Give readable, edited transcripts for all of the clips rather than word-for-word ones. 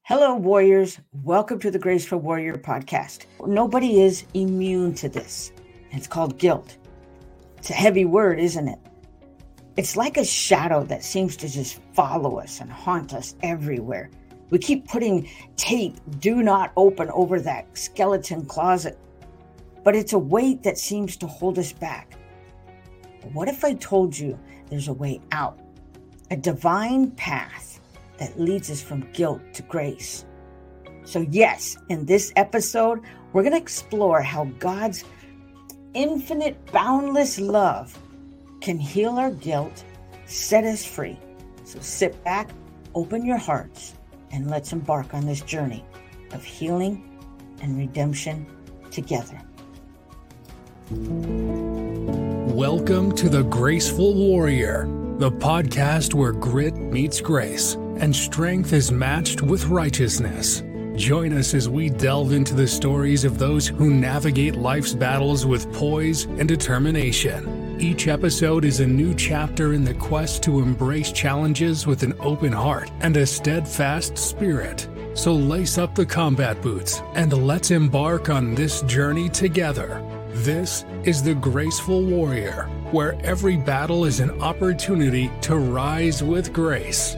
Hello, warriors. Welcome to the Graceful Warrior podcast. Nobody is immune to this. It's called guilt. It's a heavy word, isn't it? It's like a shadow that seems to just follow us and haunt us everywhere. We keep putting tape, do not open, over that skeleton closet. But it's a weight that seems to hold us back. But what if I told you there's a way out? A divine path that leads us from guilt to grace. So yes, in this episode, we're going to explore how God's infinite, boundless love can heal our guilt, set us free. So sit back, open your hearts, and let's embark on this journey of healing and redemption together. Welcome to the Graceful Warrior, the podcast where grit meets grace and strength is matched with righteousness. Join us as we delve into the stories of those who navigate life's battles with poise and determination. Each episode is a new chapter in the quest to embrace challenges with an open heart and a steadfast spirit. So lace up the combat boots and let's embark on this journey together. This is the Graceful Warrior, where every battle is an opportunity to rise with grace.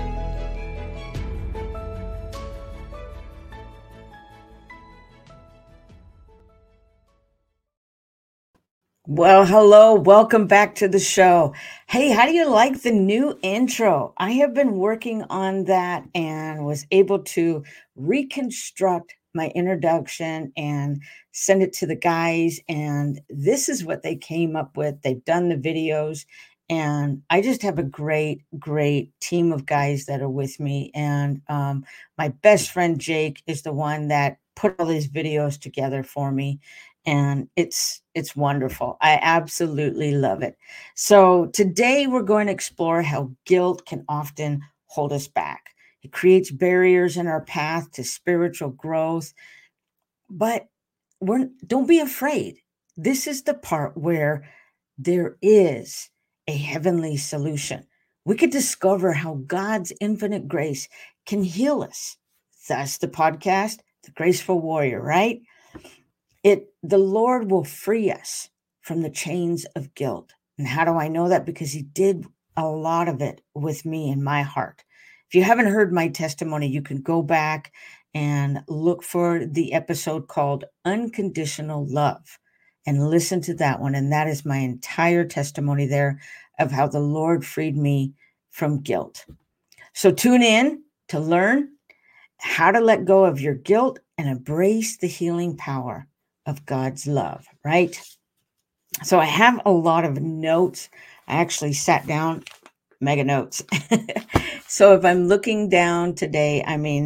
Well, hello, welcome back to the show. Hey, how do you like the new intro? I have been working on that and was able to reconstruct my introduction and send it to the guys. And this is what they came up with. They've done the videos, and I just have a great team of guys that are with me. And my best friend Jake is the one that put all these videos together for me. And it's wonderful. I absolutely love it. So today we're going to explore how guilt can often hold us back. It creates barriers in our path to spiritual growth. But don't be afraid. This is the part where there is a heavenly solution. We could discover how God's infinite grace can heal us. That's the podcast, The Graceful Warrior, right? The Lord will free us from the chains of guilt. And how do I know that? Because he did a lot of it with me in my heart. If you haven't heard my testimony, you can go back and look for the episode called Unconditional Love and listen to that one. And that is my entire testimony there of how the Lord freed me from guilt. So tune in to learn how to let go of your guilt and embrace the healing power of God's love, right? So I have a lot of notes. I actually sat down, mega notes. So if I'm looking down today,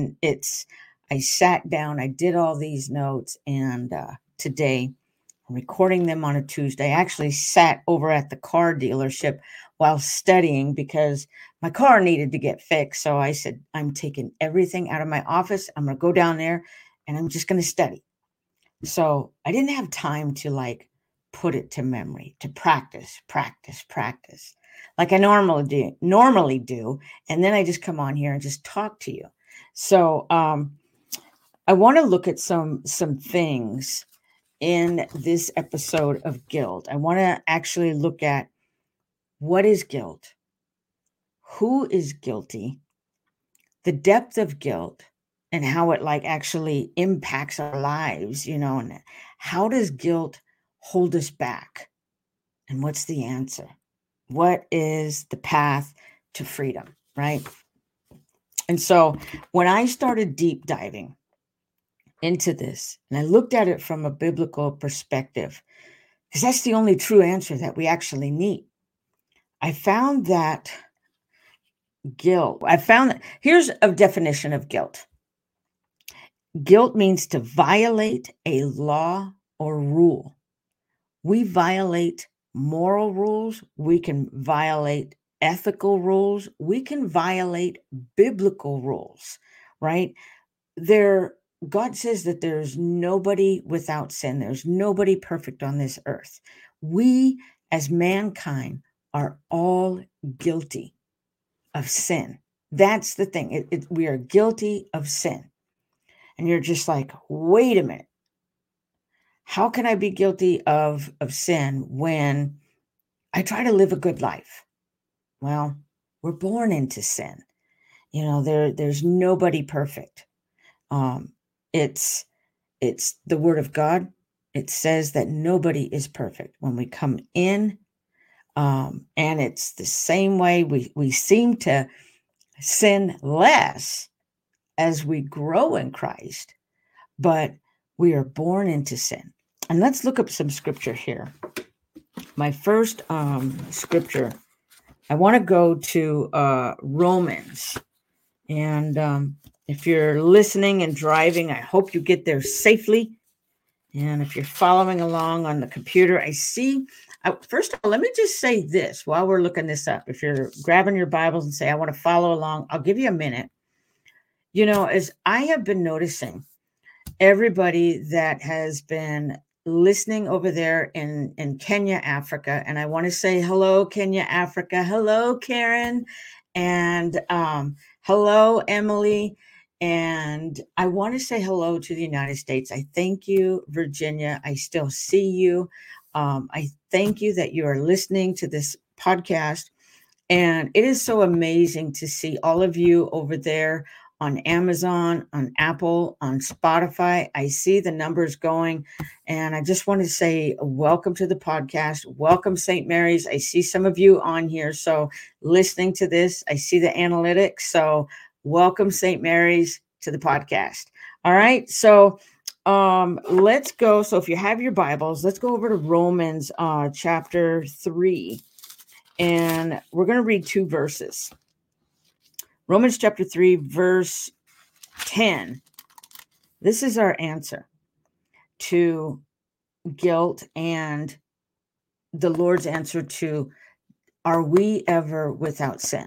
I sat down, I did all these notes, and today I'm recording them on a Tuesday. I actually sat over at the car dealership while studying because my car needed to get fixed. So I said, I'm taking everything out of my office. I'm going to go down there and I'm just going to study. So I didn't have time to put it to memory, to practice, like I normally do. And then I just come on here and just talk to you. So I want to look at some things in this episode of guilt. I want to actually look at what is guilt, who is guilty, the depth of guilt, and how it actually impacts our lives, and how does guilt hold us back? And what's the answer? What is the path to freedom, right? And so when I started deep diving into this, and I looked at it from a biblical perspective, because that's the only true answer that we actually need, I found that here's a definition of guilt. Guilt means to violate a law or rule. We violate moral rules. We can violate ethical rules. We can violate biblical rules, right? God says that there's nobody without sin. There's nobody perfect on this earth. We, as mankind, are all guilty of sin. That's the thing. We are guilty of sin. And you're just like, wait a minute. How can I be guilty of sin when I try to live a good life? Well, we're born into sin. There's nobody perfect. It's the word of God. It says that nobody is perfect when we come in. And it's the same way we seem to sin less as we grow in Christ, but we are born into sin. And let's look up some scripture here. My first scripture, I want to go to Romans. And if you're listening and driving, I hope you get there safely. And if you're following along on the computer, I see. First of all, let me just say this while we're looking this up. If you're grabbing your Bibles and say, I want to follow along, I'll give you a minute. As I have been noticing, everybody that has been listening over there in Kenya, Africa, and I want to say hello, Kenya, Africa. Hello, Karen. And hello, Emily. And I want to say hello to the United States. I thank you, Virginia. I still see you. I thank you that you are listening to this podcast. And it is so amazing to see all of you over there on Amazon, on Apple, on Spotify. I see the numbers going. And I just want to say welcome to the podcast. Welcome, St. Mary's. I see some of you on here. So listening to this, I see the analytics. So welcome, St. Mary's, to the podcast. All right. So let's go. So if you have your Bibles, let's go over to Romans chapter 3. And we're going to read 2 verses. Romans chapter 3, verse 10. This is our answer to guilt and the Lord's answer to, are we ever without sin?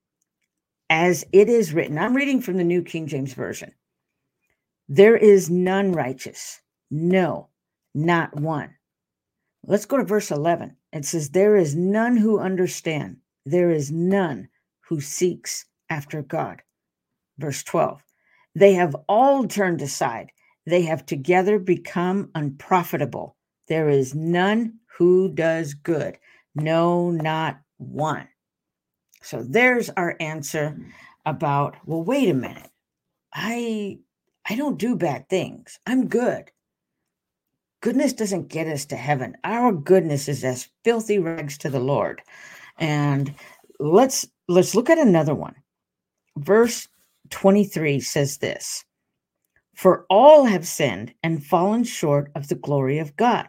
As it is written, I'm reading from the New King James Version. There is none righteous. No, not one. Let's go to verse 11. It says, there is none who understand. There is none who seeks after God. Verse 12. They have all turned aside. They have together become unprofitable. There is none who does good. No, not one. So there's our answer about, well, wait a minute. I don't do bad things. I'm good. Goodness doesn't get us to heaven. Our goodness is as filthy rags to the Lord. And let's look at another one. Verse 23 says this, for all have sinned and fallen short of the glory of God.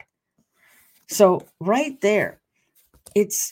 So right there, it's,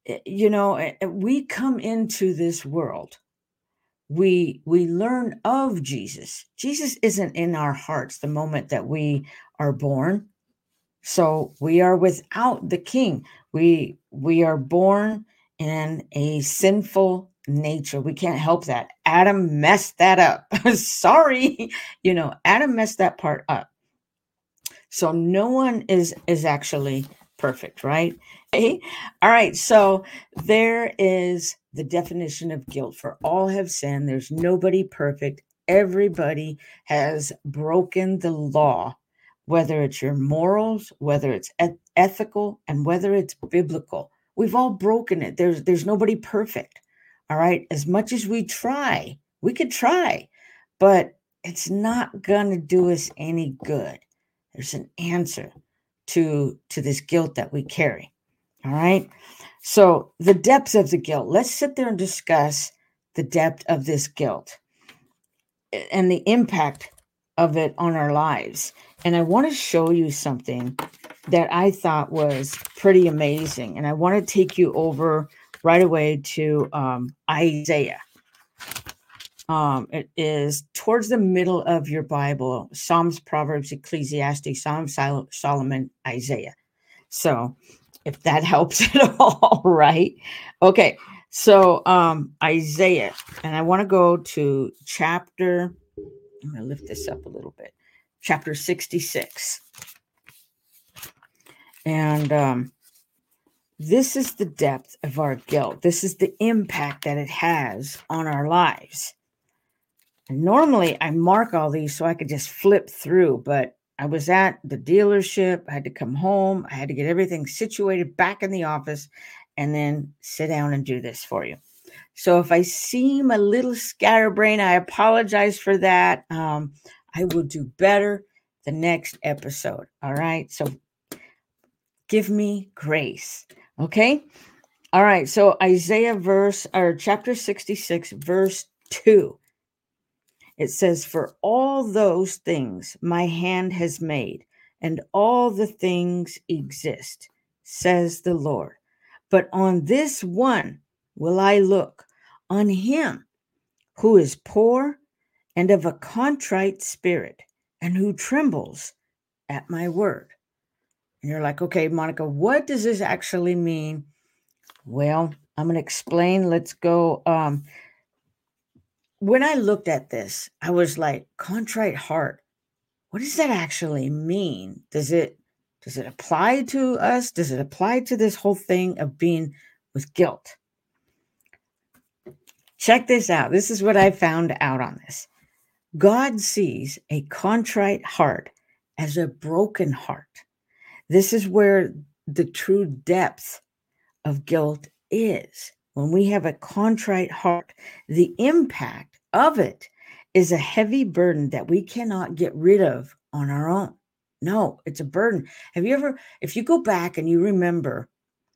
we come into this world. We learn of Jesus. Jesus isn't in our hearts the moment that we are born. So we are without the King. We are born in a sinful nature. We can't help that. Adam messed that up. Sorry. Adam messed that part up. So no one is actually perfect, right? Okay. All right. So there is the definition of guilt. For all have sinned. There's nobody perfect. Everybody has broken the law, whether it's your morals, whether it's ethical, and whether it's biblical. We've all broken it. There's nobody perfect. All right. As much as we try, we could try, but it's not going to do us any good. There's an answer to this guilt that we carry. All right. So the depths of the guilt, let's sit there and discuss the depth of this guilt and the impact of it on our lives. And I want to show you something that I thought was pretty amazing. And I want to take you over right away to Isaiah. It is towards the middle of your Bible, Psalms, Proverbs, Ecclesiastes, Psalms, Solomon, Isaiah. So if that helps at all, right? Okay. So Isaiah, and I want to go to chapter, I'm going to lift this up a little bit, chapter 66. And This is the depth of our guilt. This is the impact that it has on our lives. And normally I mark all these so I could just flip through, but I was at the dealership. I had to come home. I had to get everything situated back in the office and then sit down and do this for you. So if I seem a little scatterbrained, I apologize for that. I will do better the next episode. All right. So give me grace. Okay. All right. So Isaiah chapter 66, verse 2. It says, "For all those things my hand has made, and all the things exist, says the Lord. But on this one will I look, on him who is poor and of a contrite spirit, and who trembles at my word." And you're like, okay, Monica, what does this actually mean? Well, I'm going to explain. Let's go. When I looked at this, I was like, contrite heart. What does that actually mean? Does it apply to us? Does it apply to this whole thing of being with guilt? Check this out. This is what I found out on this. God sees a contrite heart as a broken heart. This is where the true depth of guilt is. When we have a contrite heart, the impact of it is a heavy burden that we cannot get rid of on our own. No, it's a burden. If you go back and you remember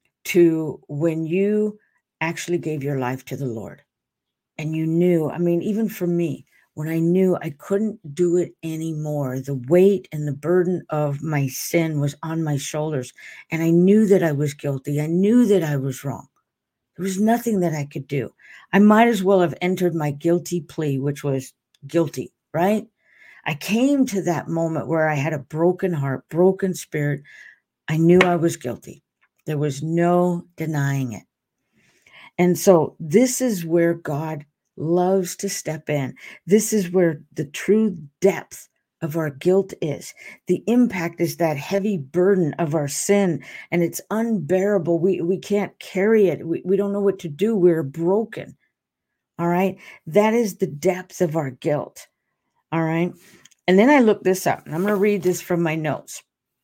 to when you actually gave your life to the Lord and you knew, even for me, when I knew I couldn't do it anymore, the weight and the burden of my sin was on my shoulders, and I knew that I was guilty. I knew that I was wrong. There was nothing that I could do. I might as well have entered my guilty plea, which was guilty, right? I came to that moment where I had a broken heart, broken spirit. I knew I was guilty. There was no denying it. And so this is where God loves to step in. This is where the true depth of our guilt is. The impact is that heavy burden of our sin, and it's unbearable. We can't carry it. We don't know what to do. We're broken. All right. That is the depth of our guilt. All right. And then I looked this up, and I'm going to read this from my notes.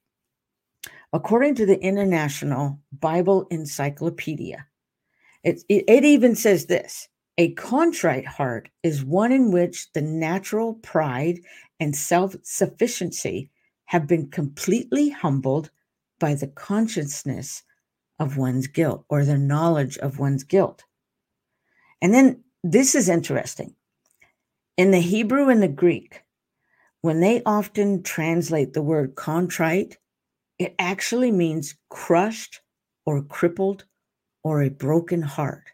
According to the International Bible Encyclopedia, it even says this: a contrite heart is one in which the natural pride and self-sufficiency have been completely humbled by the consciousness of one's guilt, or the knowledge of one's guilt. And then this is interesting. In the Hebrew and the Greek, when they often translate the word contrite, it actually means crushed or crippled or a broken heart.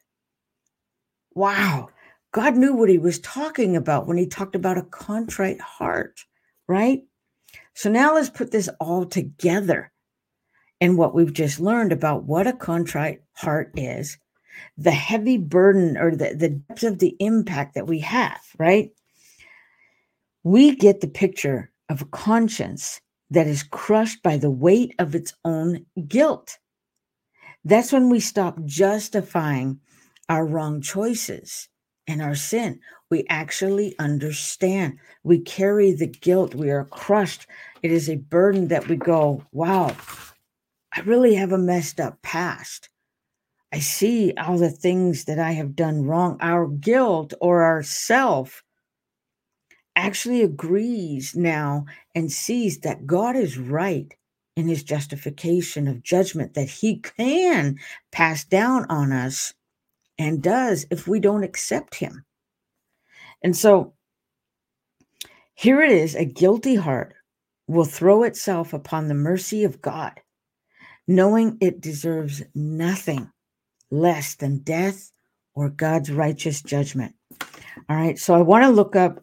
Wow. God knew what he was talking about when he talked about a contrite heart, right? So now let's put this all together in what we've just learned about what a contrite heart is, the heavy burden or the depth of the impact that we have, right? We get the picture of a conscience that is crushed by the weight of its own guilt. That's when we stop justifying our wrong choices and our sin. We actually understand. We carry the guilt. We are crushed. It is a burden that we go, wow, I really have a messed up past. I see all the things that I have done wrong. Our guilt or our self actually agrees now and sees that God is right in his justification of judgment that he can pass down on us, and does if we don't accept him. And so here it is: a guilty heart will throw itself upon the mercy of God, knowing it deserves nothing less than death or God's righteous judgment. All right, so I want to look up,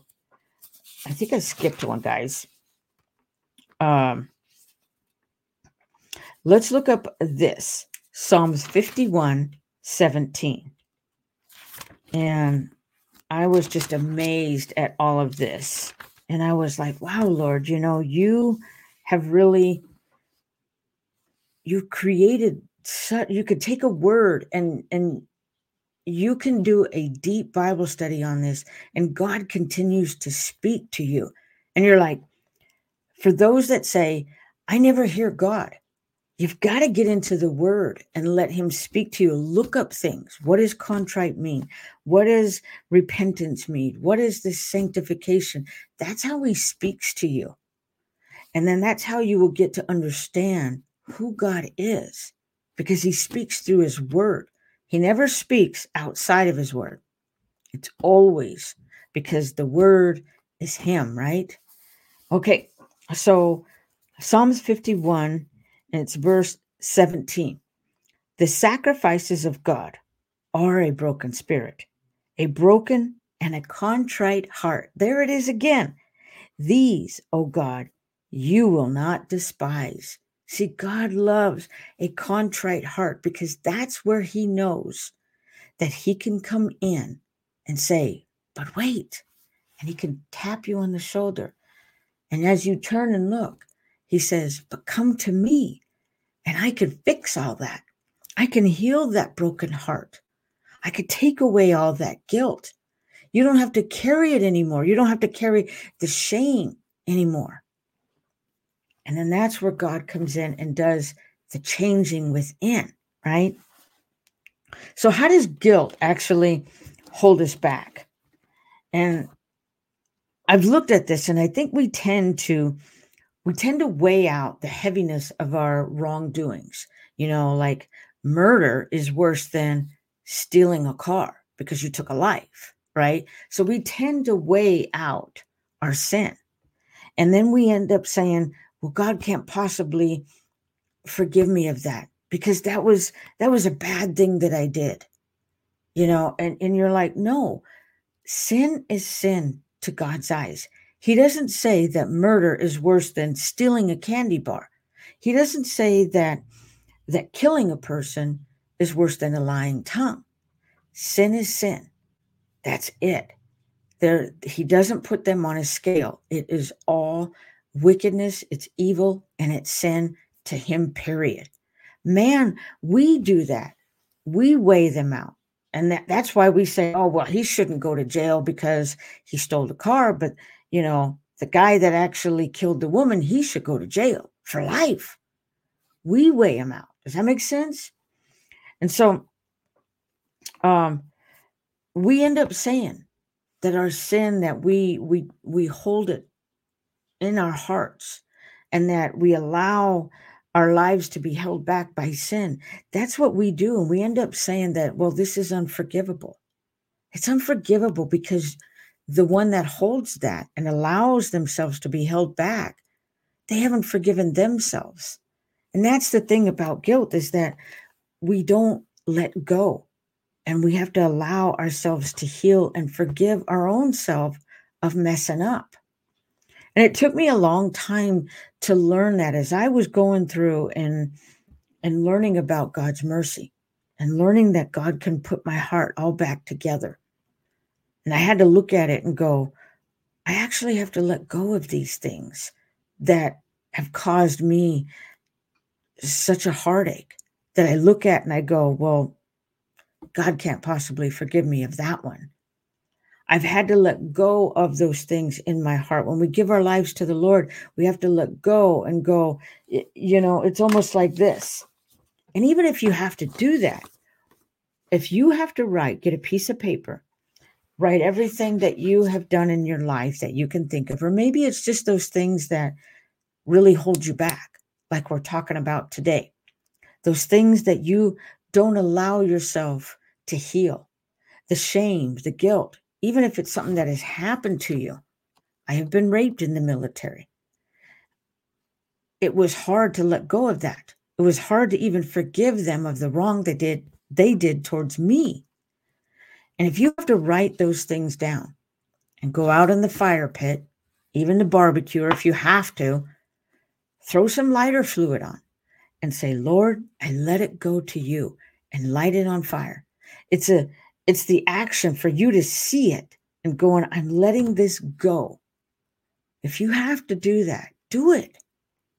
I think I skipped one, guys. Let's look up this, Psalms 51:17. And I was just amazed at all of this. And I was like, wow, Lord, you have really, you created you could take a word and you can do a deep Bible study on this, and God continues to speak to you. And you're like, for those that say, I never hear God, you've got to get into the word and let him speak to you. Look up things. What does contrite mean? What does repentance mean? What is this sanctification? That's how he speaks to you. And then that's how you will get to understand who God is, because he speaks through his word. He never speaks outside of his word. It's always because the word is him, right? Okay, so Psalms 51, and it's verse 17. The sacrifices of God are a broken spirit, a broken and a contrite heart. There it is again. These, O God, you will not despise. See, God loves a contrite heart because that's where he knows that he can come in and say, but wait, and he can tap you on the shoulder. And as you turn and look, he says, but come to me and I can fix all that. I can heal that broken heart. I could take away all that guilt. You don't have to carry it anymore. You don't have to carry the shame anymore. And then that's where God comes in and does the changing within, right? So how does guilt actually hold us back? And I've looked at this, and I think we tend to weigh out the heaviness of our wrongdoings. Like murder is worse than stealing a car because you took a life, right? So we tend to weigh out our sin. And then we end up saying, well, God can't possibly forgive me of that because that was a bad thing that I did. And you're like, no, sin is sin to God's eyes. He doesn't say that murder is worse than stealing a candy bar. He doesn't say that killing a person is worse than a lying tongue. Sin is sin. That's it. He doesn't put them on a scale. It is all wickedness, it's evil, and it's sin to him, period. Man, we do that. We weigh them out. And that's why we say, oh, well, he shouldn't go to jail because he stole the car. But, the guy that actually killed the woman, he should go to jail for life. We weigh him out. Does that make sense? And so we end up saying that our sin, that we hold it in our hearts and that we allow our lives to be held back by sin. That's what we do. And we end up saying that, well, this is unforgivable. It's unforgivable because the one that holds that and allows themselves to be held back, they haven't forgiven themselves. And that's the thing about guilt, is that we don't let go, and we have to allow ourselves to heal and forgive our own self of messing up. And it took me a long time to learn that, as I was going through and learning about God's mercy and learning that God can put my heart all back together. And I had to look at it and go, I actually have to let go of these things that have caused me such a heartache, that I look at and I go, well, God can't possibly forgive me of that one. I've had to let go of those things in my heart. When we give our lives to the Lord, we have to let go and go, it's almost like this. And even if you have to do that, if you have to get a piece of paper, write everything that you have done in your life that you can think of, or maybe it's just those things that really hold you back, like we're talking about today. Those things that you don't allow yourself to heal, the shame, the guilt, even if it's something that has happened to you. I have been raped in the military. It was hard to let go of that. It was hard to even forgive them of the wrong they did towards me. And if you have to write those things down and go out in the fire pit, even the barbecue, or if you have to, throw some lighter fluid on and say, Lord, I let it go to you, and light it on fire. It's the action for you to see it and going, I'm letting this go. If you have to do that, do it.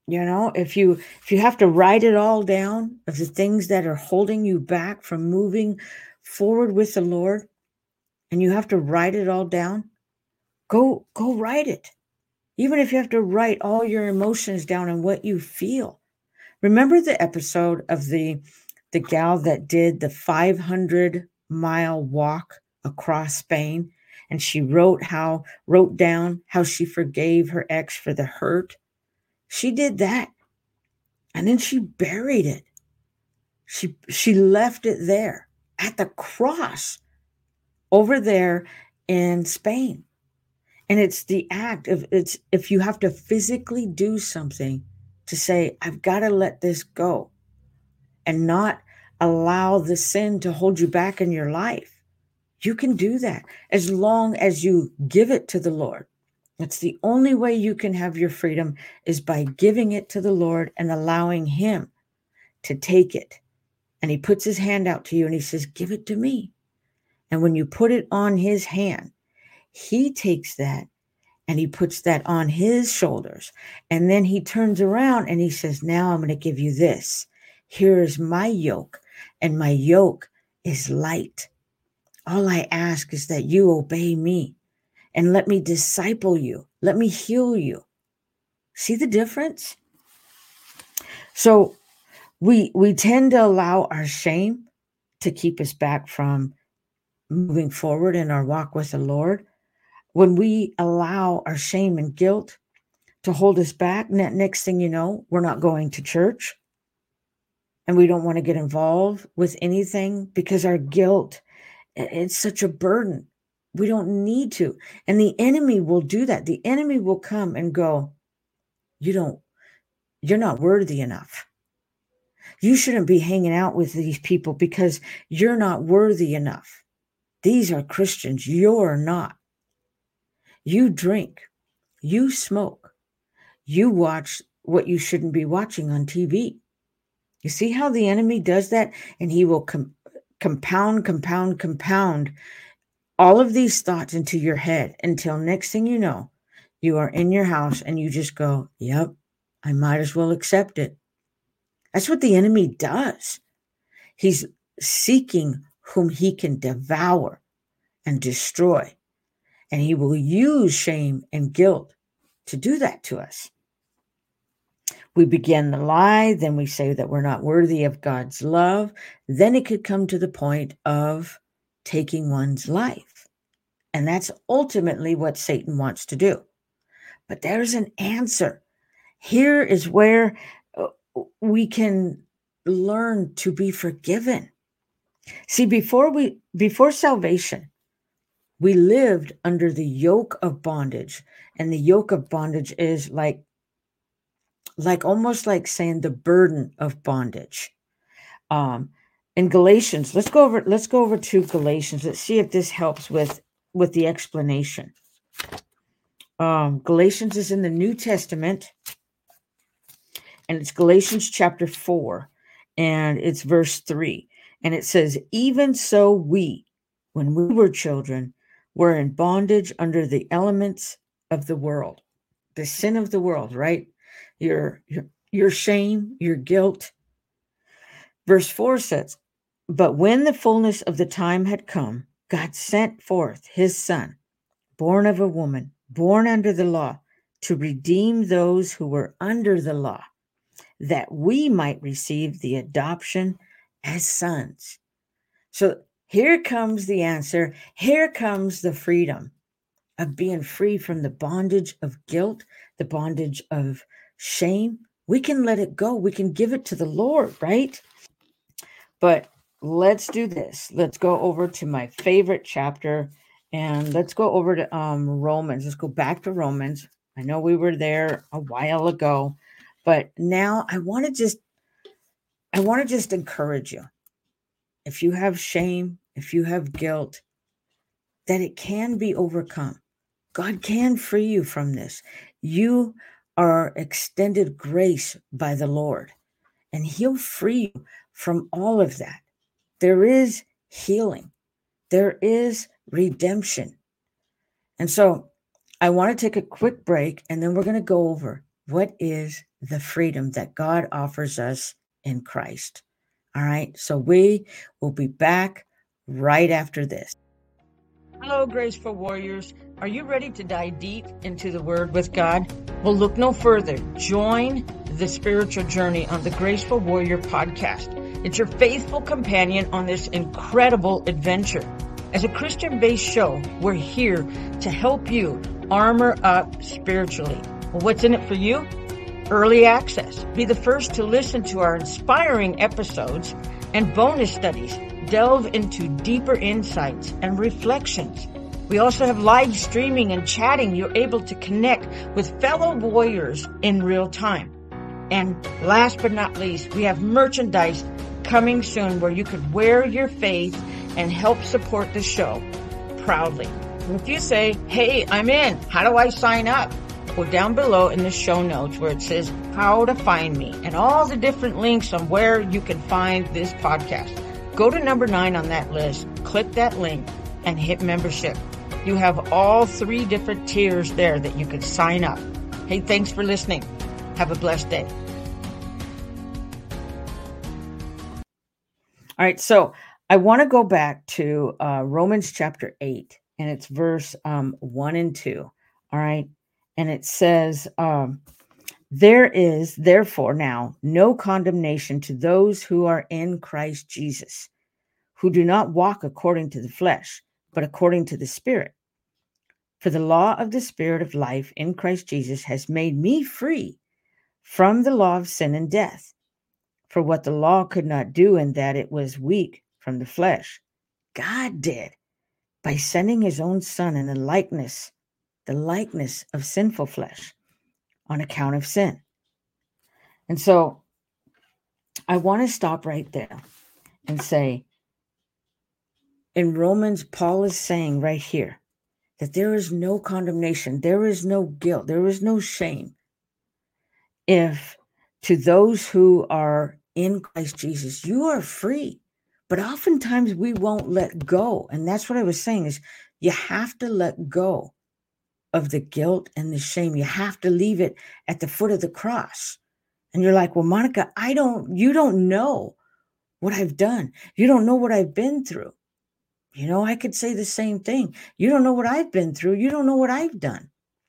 If you have to write it all down of the things that are holding you back from moving forward with the Lord, and you have to write it all down, go write it. Even if you have to write all your emotions down and what you feel. Remember the episode of the gal that did the 500-mile walk across Spain, and she wrote down how she forgave her ex for the hurt? She did that, and then she buried it. She left it there at the cross over there in Spain. And it's the act of, it's if you have to physically do something to say, I've got to let this go and not allow the sin to hold you back in your life. You can do that as long as you give it to the Lord. That's the only way you can have your freedom, is by giving it to the Lord and allowing Him to take it. And He puts His hand out to you and He says, give it to me. And when you put it on His hand, He takes that and He puts that on His shoulders. And then He turns around and He says, now I'm going to give you this. Here is my yoke, and my yoke is light. All I ask is that you obey me and let me disciple you. Let me heal you. See the difference? So we tend to allow our shame to keep us back from moving forward in our walk with the Lord. When we allow our shame and guilt to hold us back, next thing you know, we're not going to church, and we don't want to get involved with anything because our guilt, it's such a burden. We don't need to. And the enemy will do that. The enemy will come and go, you're not worthy enough. You shouldn't be hanging out with these people because you're not worthy enough. These are Christians. You're not. You drink, you smoke, you watch what you shouldn't be watching on TV. You see how the enemy does that? And he will compound all of these thoughts into your head until next thing you know, you are in your house and you just go, yep, I might as well accept it. That's what the enemy does. He's seeking whom he can devour and destroy. And he will use shame and guilt to do that to us. We begin the lie, then we say that we're not worthy of God's love. Then it could come to the point of taking one's life. And that's ultimately what Satan wants to do. But there's an answer. Here is where we can learn to be forgiven. See, before salvation, we lived under the yoke of bondage. And the yoke of bondage is like almost like saying the burden of bondage. In Galatians, let's go over to Galatians. Let's see if this helps with the explanation. Galatians is in the New Testament, and it's Galatians chapter 4, and it's verse 3. And it says, even so we, when we were children, were in bondage under the elements of the world, the sin of the world, right? Your shame, your guilt. Verse 4 says, but when the fullness of the time had come, God sent forth His Son, born of a woman, born under the law, to redeem those who were under the law, that we might receive the adoption as sons. So here comes the answer. Here comes the freedom of being free from the bondage of guilt, the bondage of shame. We can let it go. We can give it to the Lord, right? But let's do this. Let's go over to my favorite chapter, and let's go over to Romans. Let's go back to Romans. I know we were there a while ago, but now I want to just encourage you. If you have shame, if you have guilt, that it can be overcome. God can free you from this. You are extended grace by the Lord, and He'll free you from all of that. There is healing. There is redemption. And so I want to take a quick break, and then we're going to go over what is the freedom that God offers us in Christ. All right, so we will be back right after this. Hello, Graceful Warriors. Are you ready to dive deep into the Word with God? Well, look no further. Join the spiritual journey on the Graceful Warrior podcast. It's your faithful companion on this incredible adventure. As a Christian-based show, we're here to help you armor up spiritually. Well, what's in it for you? Early access. Be the first to listen to our inspiring episodes and bonus studies. Delve into deeper insights and reflections. We also have live streaming and chatting. You're able to connect with fellow warriors in real time. And last but not least, we have merchandise coming soon where you could wear your faith and help support the show proudly. If you say, hey, I'm in, how do I sign up? Well, down below in the show notes where it says how to find me and all the different links on where you can find this podcast. Go to number 9 on that list, click that link, and hit membership. You have all 3 different tiers there that you can sign up. Hey, thanks for listening. Have a blessed day. All right, so I want to go back to Romans chapter 8, and it's verse 1 and 2. All right, and it says, there is therefore now no condemnation to those who are in Christ Jesus, who do not walk according to the flesh, but according to the Spirit. For the law of the Spirit of life in Christ Jesus has made me free from the law of sin and death. For what the law could not do in that it was weak from the flesh, God did by sending his own Son in the likeness of sinful flesh on account of sin. And so I want to stop right there and say, in Romans, Paul is saying right here that there is no condemnation, there is no guilt, there is no shame if to those who are in Christ Jesus, you are free. But oftentimes we won't let go. And that's what I was saying is you have to let go of the guilt and the shame. You have to leave it at the foot of the cross. And you're like, well, Monica, you don't know what I've done. You don't know what I've been through. You know, I could say the same thing. You don't know what I've been through. You don't know what I've done.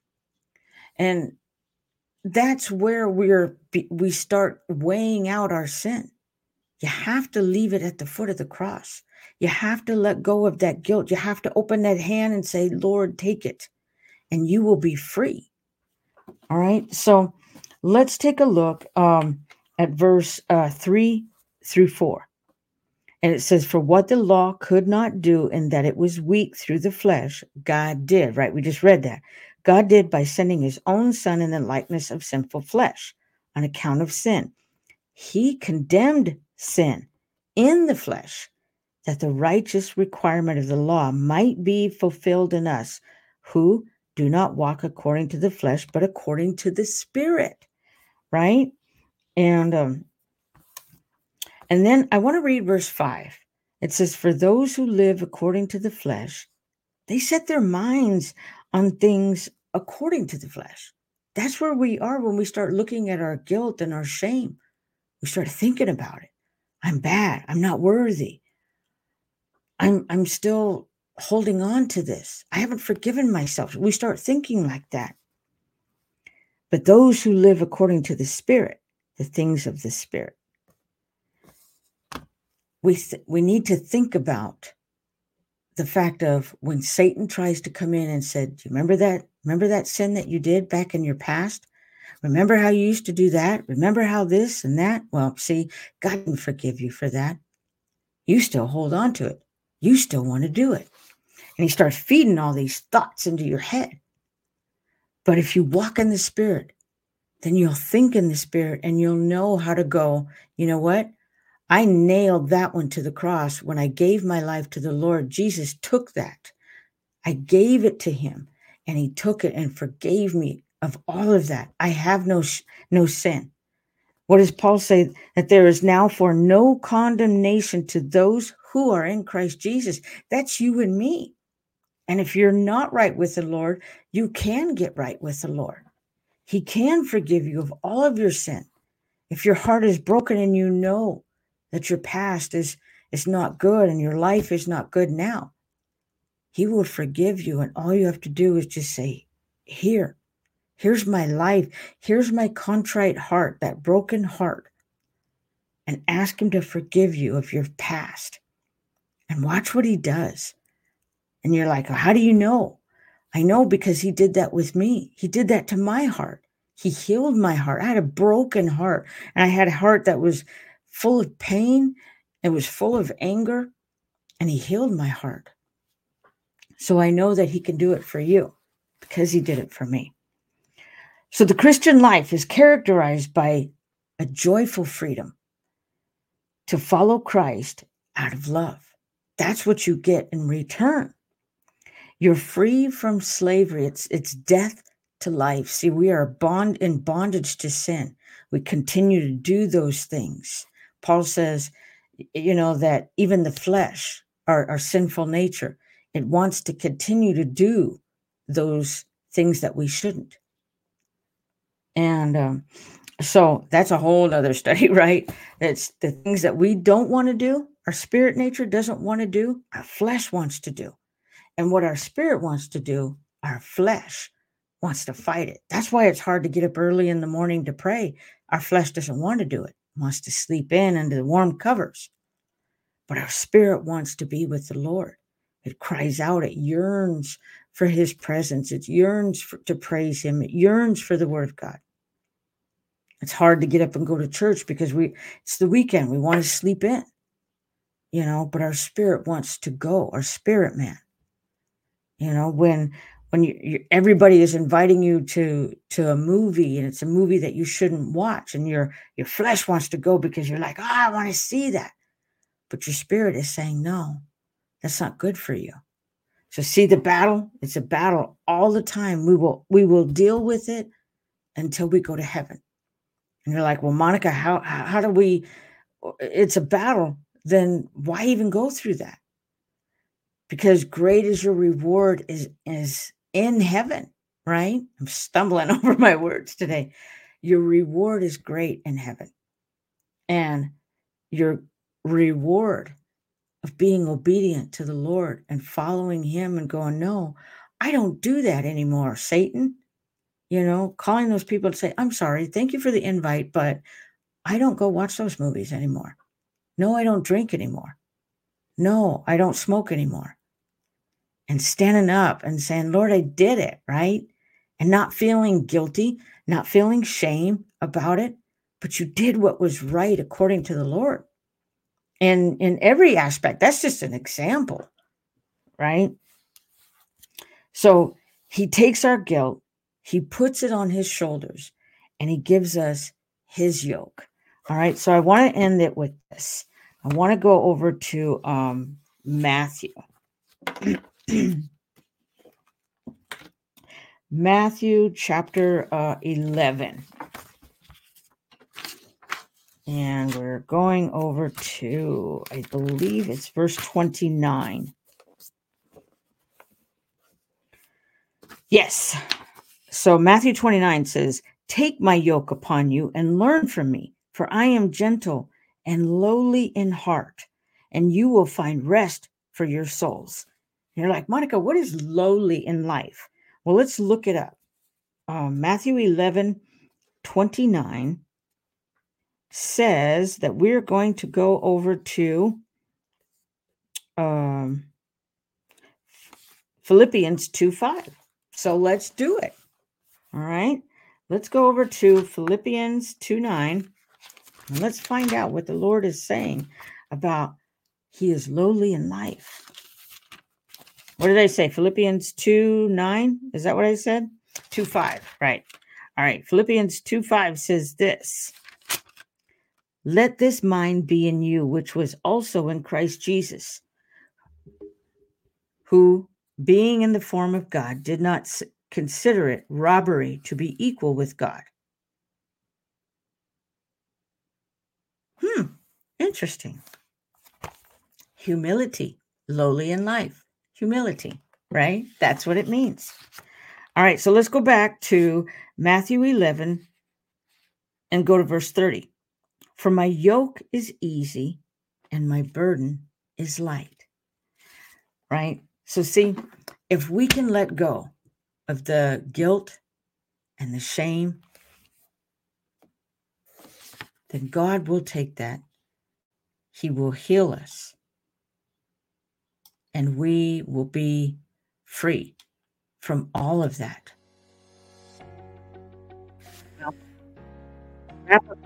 And that's where we start weighing out our sin. You have to leave it at the foot of the cross. You have to let go of that guilt. You have to open that hand and say, Lord, take it, and you will be free. All right. So let's take a look at verse 3 through 4. And it says, for what the law could not do in that it was weak through the flesh, God did, right? We just read that. God did by sending his own Son in the likeness of sinful flesh on account of sin. He condemned sin in the flesh, that the righteous requirement of the law might be fulfilled in us, who do not walk according to the flesh, but according to the Spirit, right? And then I want to read verse 5. It says, for those who live according to the flesh, they set their minds on things according to the flesh. That's where we are when we start looking at our guilt and our shame. We start thinking about it. I'm bad. I'm not worthy. I'm still holding on to this. I haven't forgiven myself. We start thinking like that. But those who live according to the Spirit, the things of the Spirit, we need to think about the fact of when Satan tries to come in and said, do you remember that? Remember that sin that you did back in your past? Remember how you used to do that? Remember how this and that? Well, see, God didn't forgive you for that. You still hold on to it. You still want to do it. And he starts feeding all these thoughts into your head. But if you walk in the Spirit, then you'll think in the Spirit and you'll know how to go, you know what? I nailed that one to the cross. When I gave my life to the Lord, Jesus took that. I gave it to him and he took it and forgave me of all of that. I have no sin. What does Paul say? That there is now for no condemnation to those who are in Christ Jesus. That's you and me. And if you're not right with the Lord, you can get right with the Lord. He can forgive you of all of your sin. If your heart is broken and you know that your past is not good and your life is not good now, he will forgive you. And all you have to do is just say, here's my life. Here's my contrite heart, that broken heart. And ask him to forgive you of your past. And watch what he does. And you're like, how do you know? I know because he did that with me. He did that to my heart. He healed my heart. I had a broken heart. And I had a heart that was full of pain. It was full of anger. And he healed my heart. So I know that he can do it for you because he did it for me. So the Christian life is characterized by a joyful freedom to follow Christ out of love. That's what you get in return. You're free from slavery. It's death to life. See, we are in bondage to sin. We continue to do those things. Paul says, that even the flesh, our sinful nature, it wants to continue to do those things that we shouldn't. And so that's a whole other study, right? It's the things that we don't want to do. Our spirit nature doesn't want to do. Our flesh wants to do. And what our spirit wants to do, our flesh wants to fight it. That's why it's hard to get up early in the morning to pray. Our flesh doesn't want to do it. It wants to sleep in under the warm covers. But our spirit wants to be with the Lord. It cries out. It yearns for his presence. It yearns to praise him. It yearns for the word of God. It's hard to get up and go to church because it's the weekend. We want to sleep in, but our spirit wants to go, our spirit man. When everybody is inviting you to a movie and it's a movie that you shouldn't watch and your flesh wants to go because you're like, I want to see that. But your spirit is saying, no, that's not good for you. So see the battle? It's a battle all the time. We will deal with it until we go to heaven. And you're like, well, Monica, how do we, it's a battle. Then why even go through that? Because great is your reward is in heaven, right? I'm stumbling over my words today. Your reward is great in heaven. And your reward of being obedient to the Lord and following him and going, no, I don't do that anymore, Satan. Calling those people to say, I'm sorry, thank you for the invite, but I don't go watch those movies anymore. No, I don't drink anymore. No, I don't smoke anymore. And standing up and saying, Lord, I did it, right? And not feeling guilty, not feeling shame about it, but you did what was right according to the Lord. And in every aspect, that's just an example, right? So he takes our guilt, he puts it on his shoulders, and he gives us his yoke. All right, so I want to end it with this. I want to go over to Matthew. Matthew chapter 11. And we're going over to, I believe it's verse 29. Yes. So Matthew 29 says, take my yoke upon you and learn from me, for I am gentle and lowly in heart, and you will find rest for your souls. And you're like, Monica, what is lowly in life? Well, let's look it up. Matthew 11:29 says that we're going to go over to Philippians 2:5. So let's do it. All right. Let's go over to Philippians 2:9 and let's find out what the Lord is saying about he is lowly in life. What did I say? Philippians 2:9? Is that what I said? 2:5. Right. All right. Philippians 2:5 says this. Let this mind be in you, which was also in Christ Jesus, who, being in the form of God, did not consider it robbery to be equal with God. Interesting. Humility, lowly in life. Humility, right? That's what it means. All right, so let's go back to Matthew 11 and go to verse 30. For my yoke is easy and my burden is light. Right? So see, if we can let go of the guilt and the shame, then God will take that. He will heal us. And we will be free from all of that. Now, wrap up.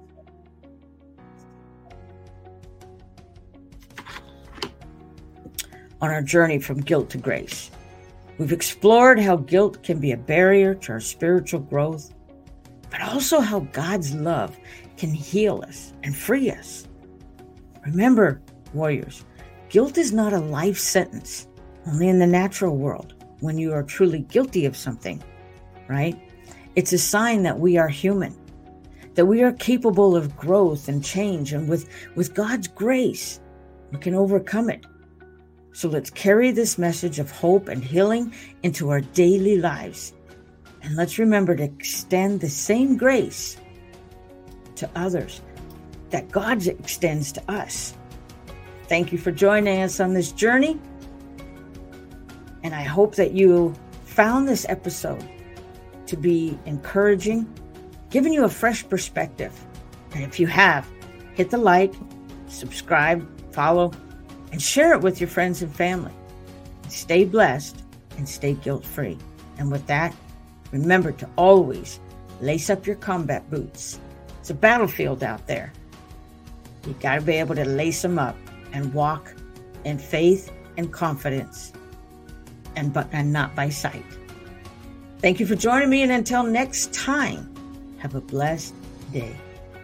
On our journey from guilt to grace. We've explored how guilt can be a barrier to our spiritual growth, but also how God's love can heal us and free us. Remember, warriors, guilt is not a life sentence, only in the natural world, when you are truly guilty of something, right? It's a sign that we are human, that we are capable of growth and change, and with God's grace, we can overcome it. So let's carry this message of hope and healing into our daily lives. And let's remember to extend the same grace to others that God extends to us. Thank you for joining us on this journey. And I hope that you found this episode to be encouraging, giving you a fresh perspective. And if you have, hit the like, subscribe, follow, and share it with your friends and family. Stay blessed and stay guilt-free. And with that, remember to always lace up your combat boots. It's a battlefield out there. You got to be able to lace them up and walk in faith and confidence and not by sight. Thank you for joining me, and until next time, have a blessed day.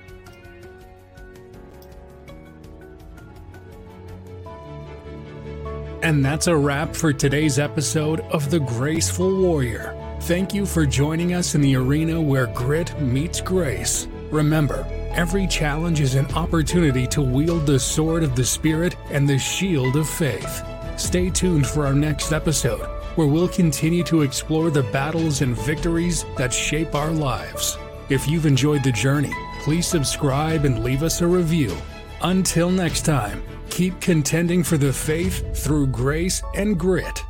And that's a wrap for today's episode of The Graceful Warrior. Thank you for joining us in the arena where grit meets grace. Remember, every challenge is an opportunity to wield the sword of the Spirit and the shield of faith. Stay tuned for our next episode, where we'll continue to explore the battles and victories that shape our lives. If you've enjoyed the journey, please subscribe and leave us a review. Until next time, keep contending for the faith through grace and grit.